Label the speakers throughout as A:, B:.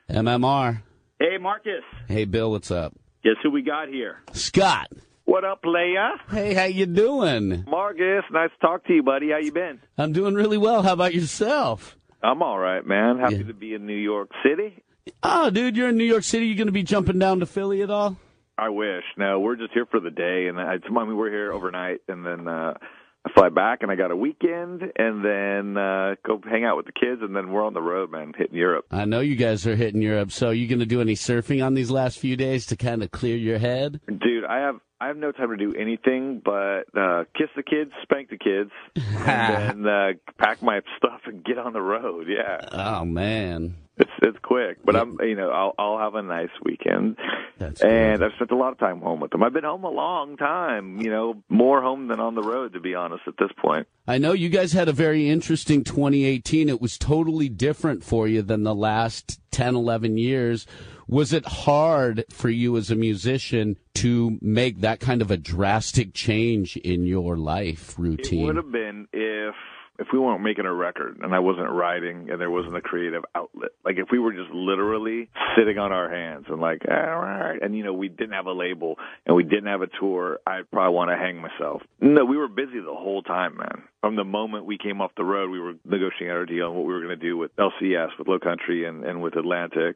A: MMR.
B: Hey, Marcus.
A: Hey, Bill, what's up?
B: Guess who we got here?
A: Scott.
B: What up, Leia?
A: Hey, how you doing?
B: Marcus, nice to talk to you, buddy. How you been?
A: I'm doing really well. How about yourself?
B: I'm all right, man. Happy to be in New York City.
A: Oh, dude, you're in New York City. You going to be jumping down to Philly at all?
B: I wish. No, we're just here for the day, and we're here overnight, and then I fly back, and I got a weekend, and then go hang out with the kids, and then we're on the road, man, hitting Europe.
A: I know you guys are hitting Europe. So you going to do any surfing on these last few days to kind of clear your head?
B: Dude, I have no time to do anything but kiss the kids, spank the kids, and then pack my stuff and get on the road. Yeah.
A: Oh man,
B: it's quick, but I'll have a nice weekend.
A: That's
B: and
A: good.
B: I've spent a lot of time home with them. I've been home a long time. More home than on the road, to be honest. At this point,
A: I know you guys had a very interesting 2018. It was totally different for you than the last 10, 11 years. Was it hard for you as a musician to make that kind of a drastic change in your life routine?
B: It would have been if we weren't making a record and I wasn't writing and there wasn't a creative outlet. Like if we were just literally sitting on our hands and like, all right, and we didn't have a label and we didn't have a tour, I'd probably want to hang myself. No, we were busy the whole time, man. From the moment we came off the road, we were negotiating our deal on what we were going to do with LCS, with Low Country, and with Atlantic.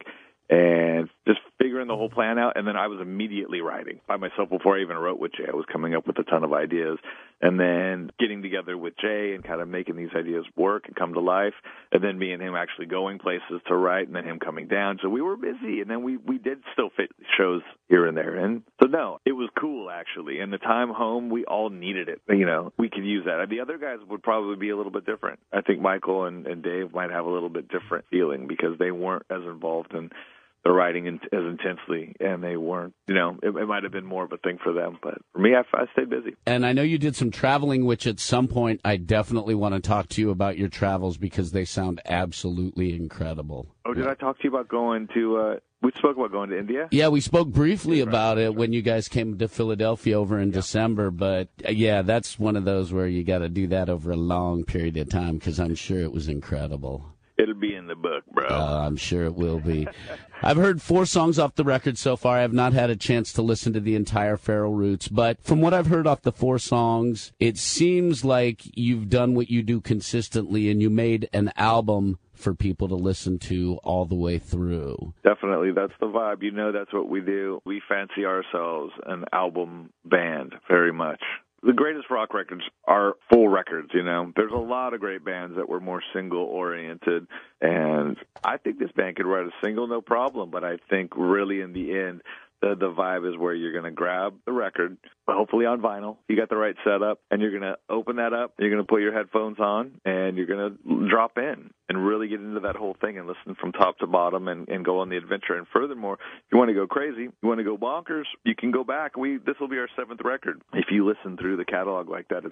B: And just figuring the whole plan out, and then I was immediately writing by myself before I even wrote with Jay. I was coming up with a ton of ideas, and then getting together with Jay and kind of making these ideas work and come to life, and then me and him actually going places to write, and then him coming down. So we were busy, and then we did still fit shows here and there. And so, no, it was cool, actually. And the time home, we all needed it. We could use that. The other guys would probably be a little bit different. I think Michael and Dave might have a little bit different feeling because they weren't as involved in the writing as intensely, and they weren't, it might have been more of a thing for them. But for me, I stayed busy.
A: And I know you did some traveling, which at some point I definitely want to talk to you about your travels because they sound absolutely incredible.
B: Oh, did I talk to you about going to, we spoke about going to India?
A: Yeah, we spoke briefly about it when you guys came to Philadelphia over in December. But, yeah, that's one of those where you got to do that over a long period of time because I'm sure it was incredible.
B: It'll be in the book, bro.
A: I'm sure it will be. I've heard 4 songs off the record so far. I have not had a chance to listen to the entire Feral Roots, but from what I've heard off the 4 songs, it seems like you've done what you do consistently and you made an album for people to listen to all the way through.
B: Definitely. That's the vibe. That's what we do. We fancy ourselves an album band very much. The greatest rock records are full records, There's a lot of great bands that were more single-oriented, and I think this band could write a single, no problem, but I think really in the end, the vibe is where you're going to grab the record, hopefully on vinyl. You got the right setup, and you're going to open that up, you're going to put your headphones on, and you're going to drop in and really get into that whole thing and listen from top to bottom and go on the adventure. And furthermore, if you want to go crazy, you want to go bonkers, you can go back. This will be our 7th record. If you listen through the catalog like that,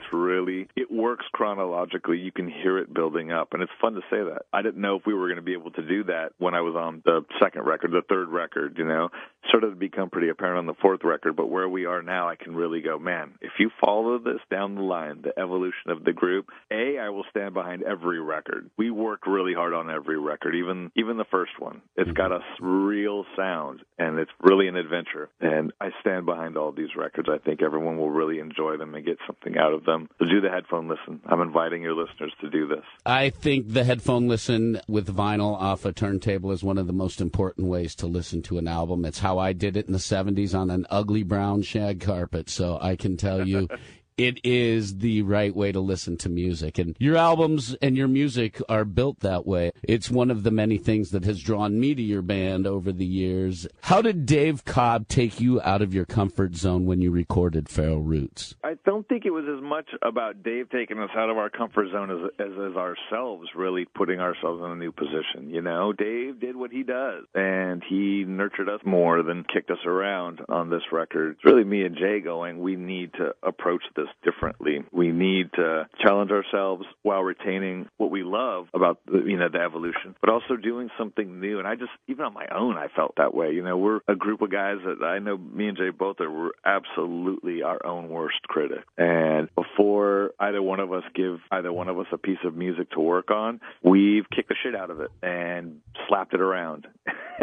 B: it works chronologically. You can hear it building up, and it's fun to say that. I didn't know if we were going to be able to do that when I was on the 2nd record, the 3rd record, Started to become pretty apparent on the 4th record, but where we are now, I can really go, man, if you follow this down the line, the evolution of the group, I will stand behind every record. We worked really hard on every record, even the first one. It's got a real sound, and it's really an adventure. And I stand behind all these records. I think everyone will really enjoy them and get something out of them. So do the headphone listen. I'm inviting your listeners to do this.
A: I think the headphone listen with vinyl off a turntable is one of the most important ways to listen to an album. It's how I did it in the 70s on an ugly brown shag carpet. So I can tell you it is the right way to listen to music. And your albums and your music are built that way. It's one of the many things that has drawn me to your band over the years. How did Dave Cobb take you out of your comfort zone when you recorded Feral Roots?
B: I don't think it was as much about Dave taking us out of our comfort zone as ourselves really putting ourselves in a new position. Dave did what he does, and he nurtured us more than kicked us around on this record. It's really me and Jay going, we need to approach this differently. We need to challenge ourselves while retaining what we love about the evolution, but also doing something new. And even on my own, I felt that way. We're a group of guys that I know me and Jay both we're absolutely our own worst critic. And before either one of us give either one of us a piece of music to work on, we've kicked the shit out of it and slapped it around.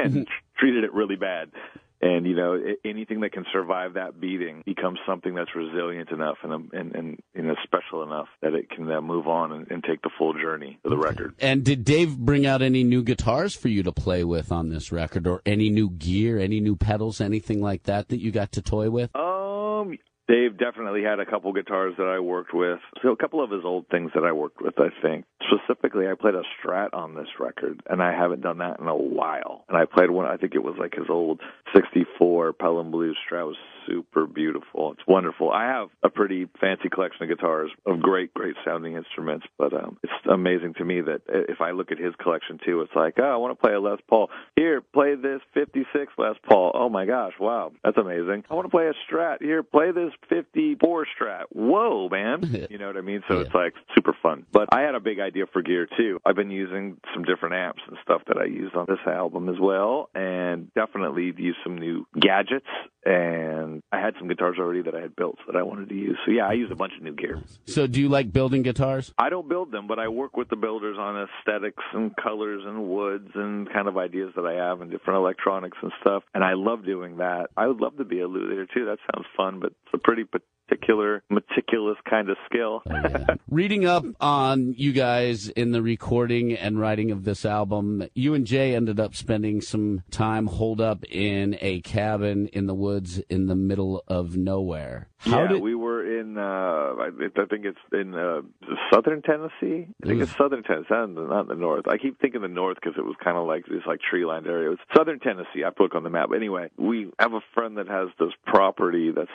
B: and treated it really bad. And, anything that can survive that beating becomes something that's resilient enough and special enough that it can move on and take the full journey of the record.
A: And did Dave bring out any new guitars for you to play with on this record, or any new gear, any new pedals, anything like that you got to toy with?
B: Dave definitely had a couple guitars that I worked with. So a couple of his old things that I worked with, I think. Specifically, I played a Strat on this record, and I haven't done that in a while. And I played one, I think it was like his old 64 Pelham Blues Strat. It was super beautiful. It's wonderful. I have a pretty fancy collection of guitars, of great, great sounding instruments, but it's amazing to me that if I look at his collection too, it's like, I want to play a Les Paul. Here, play this 56 Les Paul. Oh my gosh, wow, that's amazing. I want to play a Strat. Here, play this 54 Strat. Whoa, man. You know what I mean? So It's like super fun. But I had a big idea for gear too. I've been using some different amps and stuff that I used on this album as well, and definitely used some new gadgets, and I had some guitars already that I had built that I wanted to use. So I used a bunch of new gear.
A: So do you like building guitars?
B: I don't build them, but I work with the builders on aesthetics and colors and woods and kind of ideas that I have and different electronics and stuff. And I love doing that. I would love to be a luthier too. That sounds fun, but it's a pretty particular, meticulous kind of skill.
A: Reading up on you guys in the recording and writing of this album, you and Jay ended up spending some time holed up in a cabin in the woods in the middle of nowhere.
B: We were in, I think it's in southern Tennessee. I think it's southern Tennessee, not the north. I keep thinking the north because it was kind of like this tree-lined area. It was southern Tennessee. I put it on the map. Anyway, we have a friend that has this property that's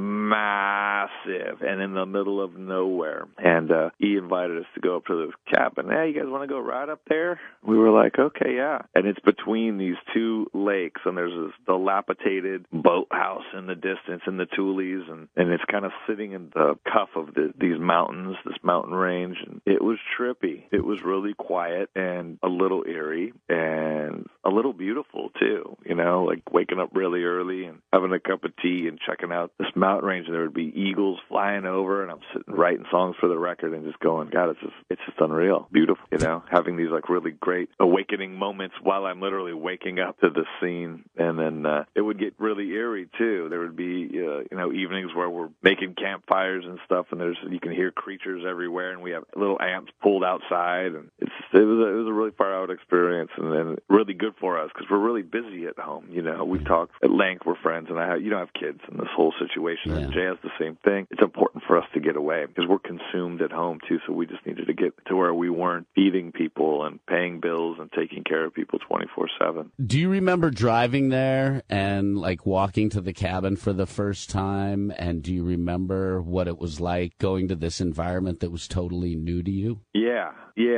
B: massive and in the middle of nowhere. And he invited us to go up to this cabin. Hey, you guys want to go right up there? We were like, okay, yeah. And it's between these two lakes, and there's this dilapidated boathouse in the distance in the Tules, and it's kind of sitting in the cuff of these mountains, this mountain range. And it was trippy. It was really quiet and a little eerie and a little beautiful, too. Like waking up really early and having a cup of tea and checking out this mountain range. And there would be eagles flying over, and I'm sitting writing songs for the record and just going, God, it's just unreal. Beautiful, having these like really great awakening moments while I'm literally waking up to the scene. And then it would get really eerie, too. There would be, evenings where we're making campfires and stuff, and you can hear creatures everywhere, and we have little amps pulled outside, and it was a really far out experience, and then really good for us because we're really busy at home. We've talked at length. We're friends, and I have kids in this whole situation, and Jay has the same thing. It's important for us to get away because we're consumed at home too. So we just needed to get to where we weren't feeding people and paying bills and taking care of people 24/7.
A: Do you remember driving there and like walking to the cabin for the first time? And do you remember what it was like going to this environment that was totally new to you?
B: Yeah.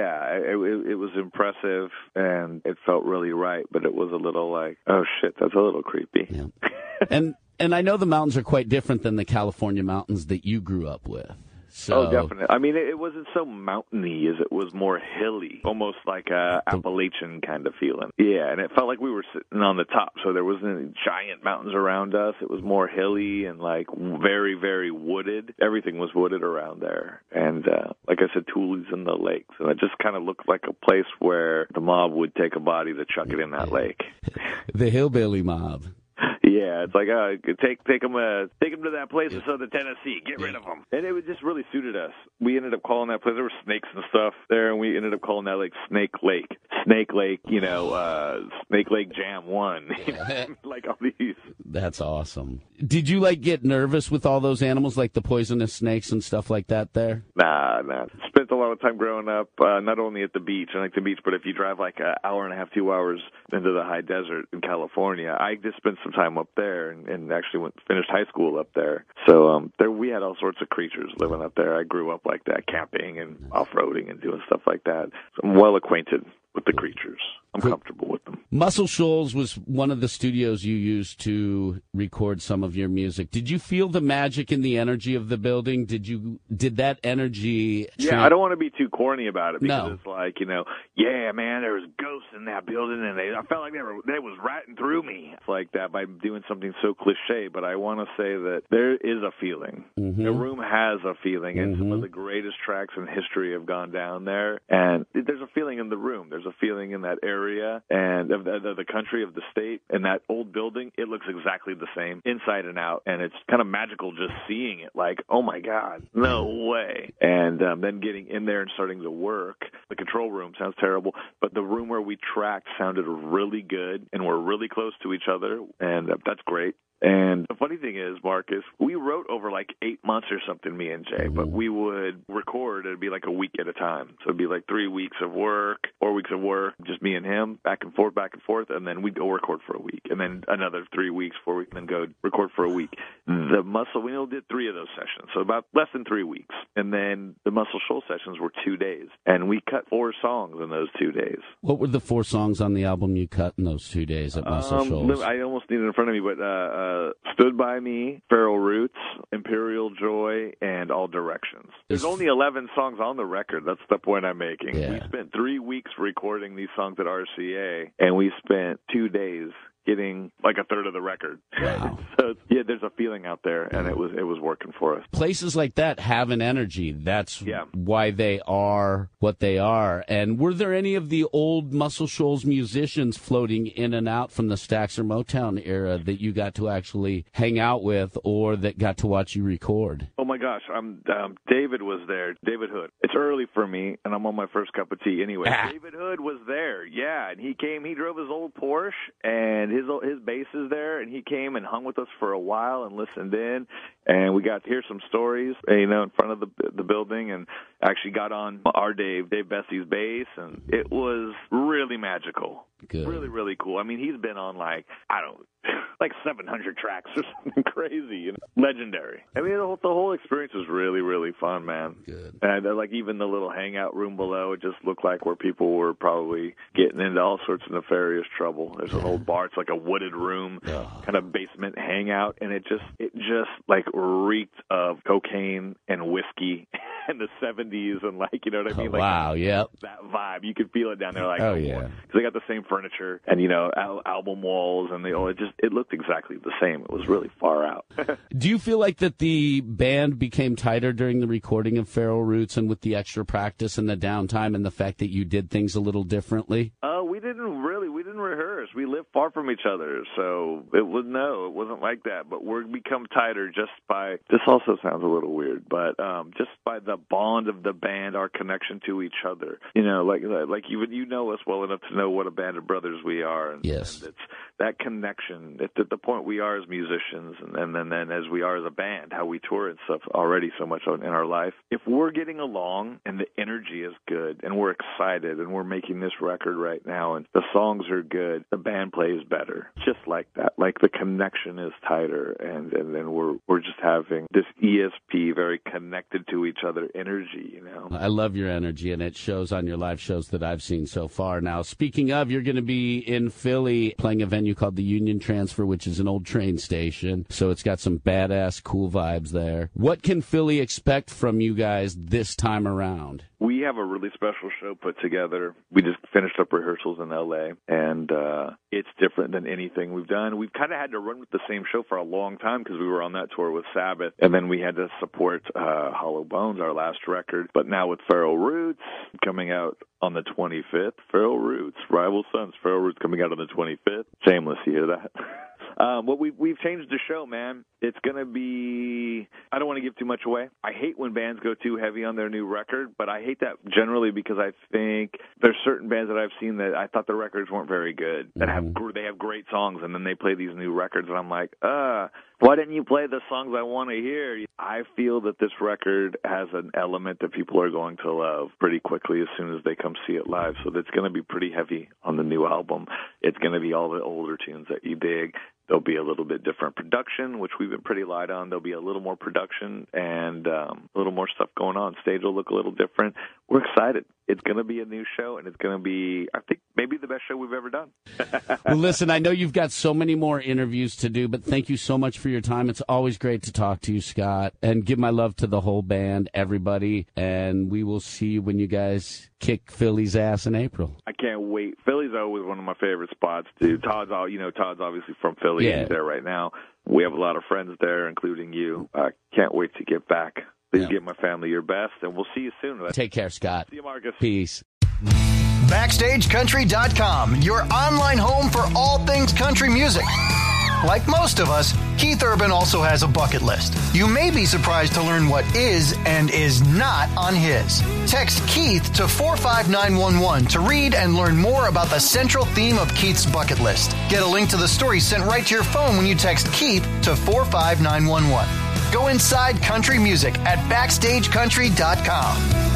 B: It was impressive, and it felt really right, but it was a little like, oh, shit, that's a little creepy.
A: Yeah. And I know the mountains are quite different than the California mountains that you grew up with.
B: So, definitely. I mean, it wasn't so mountainy as it was more hilly, almost like a Appalachian kind of feeling. Yeah, and it felt like we were sitting on the top, so there wasn't any giant mountains around us. It was more hilly and like very, very wooded. Everything was wooded around there. And like I said, Tules and the lakes. And it just kind of looked like a place where the mob would take a body to chuck it in that lake.
A: The hillbilly mob.
B: Yeah, it's like take them to that place in southern Tennessee. Get rid of them, and it just really suited us. We ended up calling that place. There were snakes and stuff there, and we ended up calling that lake Snake Lake. Snake Lake, Snake Lake Jam 1, like all these.
A: That's awesome. Did you get nervous with all those animals, like the poisonous snakes and stuff like that there?
B: Nah. Spent a lot of time growing up, not only at the beach, I like the beach, but if you drive like an hour and a half, 2 hours into the high desert in California, I just spent some time up there and actually finished high school up there. So there we had all sorts of creatures living up there. I grew up like that, camping and off-roading and doing stuff like that. So I'm well acquainted with the creatures. I'm comfortable with them.
A: Muscle Shoals was one of the studios you used to record some of your music. Did you feel the magic and the energy of the building? Did that energy?
B: Yeah, I don't want to be too corny about it because it's like, yeah, man, there was ghosts in that building, and I felt like they was riding through me. It's like that by doing something so cliche, but I want to say that there is a feeling. Mm-hmm. The room has a feeling, and some of the greatest tracks in history have gone down there, and there's a feeling in the room. There's a feeling in that area area and of the country, of the state, and that old building, it looks exactly the same inside and out, and it's kind of magical just seeing it. Like, oh my God, no way! And then getting in there and starting to work. The control room sounds terrible, but the room where we tracked sounded really good, and we're really close to each other, and that's great. And the funny thing is, Marcus, we wrote over like 8 months or something, me and Jay, but we would record, it'd be like a week at a time. So it'd be like 3 weeks of work, 4 weeks of work, just me and him, back and forth, and then we'd go record for a week, and then another 3 weeks, 4 weeks, and then go record for a week. The Muscle, we only did 3 of those sessions, so about less than 3 weeks. And then the Muscle Shoals sessions were 2 days, and we cut 4 songs in those 2 days.
A: What were the 4 songs on the album you cut in those 2 days at Muscle Shoals?
B: I almost need it in front of me, but Stood By Me, Feral Roots, Imperial Joy, and All Directions. There's only 11 songs on the record. That's the point I'm making.
A: Yeah.
B: We spent 3 weeks recording these songs at RCA, and we spent 2 days getting like a third of the record.
A: Wow.
B: So yeah, there's a feeling out there, and it was working for us.
A: Places like that have an energy. That's why they are what they are. And were there any of the old Muscle Shoals musicians floating in and out from the Stax or Motown era that you got to actually hang out with, or that got to watch you record?
B: Oh my gosh, David was there. David Hood. It's early for me, and I'm on my first cup of tea anyway. David Hood was there, yeah, and he came. He drove his old Porsche, and his bass is there, and he came and hung with us for a while and listened in, and we got to hear some stories, in front of the building, and actually got on our Dave Bessie's bass, and it was really magical.
A: Good.
B: Really, really cool. I mean, he's been on like 700 tracks or something crazy, legendary. I mean, the whole experience was really, really fun, man.
A: Good.
B: And like even the little hangout room below, it just looked like where people were probably getting into all sorts of nefarious trouble. There's an old bar. It's like a wooded room, kind of basement hangout, and it just like reeked of cocaine and whiskey in the 70s, and like, you know what I mean? Like,
A: wow, yep.
B: That vibe. You could feel it down there. Like,
A: yeah.
B: Because they got the same furniture and, album walls, and it looked exactly the same. It was really far out.
A: Do you feel like that the band became tighter during the recording of Feral Roots, and with the extra practice and the downtime and the fact that you did things a little differently?
B: We didn't rehearse. We lived far from each other, so it wasn't like that. But we're become tighter just by, this also sounds a little weird, but just by the bond of the band, our connection to each other. Like you know us well enough to know what a band of brothers we are. And,
A: yes.
B: And it's that connection. It's at the point we are as musicians, and then as we are as a band, how we tour and stuff already so much in our life. If we're getting along and the energy is good and we're excited and we're making this record right now and the songs are good, the band plays better. Just like that. Like the connection is tighter, and then we're just having this ESP, very connected to each other energy,
A: I love your energy, and it shows on your live shows that I've seen so far. Now, speaking of, you're going to be in Philly playing a venue called the Union Transfer, which is an old train station, so it's got some badass, cool vibes there. What can Philly expect from you guys this time around?
B: We have a really special show put together. We just finished up rehearsals in L.A., and it's different than anything we've done. We've kind of had to run with the same show for a long time because we were on that tour with Sabbath, and then we had to support Hollow Bones, our last record. But now with Feral Roots coming out on the 25th, Feral Roots, Rival Sons, Feral Roots coming out on the 25th. Shameless, you hear that? Well, we've changed the show, man. It's going to be, I don't want to give too much away. I hate when bands go too heavy on their new record, but I hate that generally because I think there's certain bands that I've seen that I thought the records weren't very good, that they have great songs, and then they play these new records, and I'm like, why didn't you play the songs I want to hear? I feel that this record has an element that people are going to love pretty quickly as soon as they come see it live, so that's going to be pretty heavy on the new album. It's going to be all the older tunes that you dig. There'll be a little bit different production, which we've been pretty light on. There'll be a little more production and a little more stuff going on. Stage will look a little different. We're excited. It's going to be a new show, and it's going to be, I think, maybe the best show we've ever done.
A: Well, listen, I know you've got so many more interviews to do, but thank you so much for your time. It's always great to talk to you, Scott, and give my love to the whole band, everybody, and we will see you when you guys kick Philly's ass in April.
B: I can't wait. Philly's always one of my favorite spots, dude. Todd's obviously from Philly.
A: Yeah.
B: He's there right now. We have a lot of friends there, including you. I can't wait to get back. Please give my family your best, and we'll see you soon.
A: Take care, Scott.
B: See you, Marcus.
A: Peace.
C: BackstageCountry.com, your online home for all things country music. Like most of us, Keith Urban also has a bucket list. You may be surprised to learn what is and is not on his. Text Keith to 45911 to read and learn more about the central theme of Keith's bucket list. Get a link to the story sent right to your phone when you text Keith to 45911. Go inside country music at BackstageCountry.com.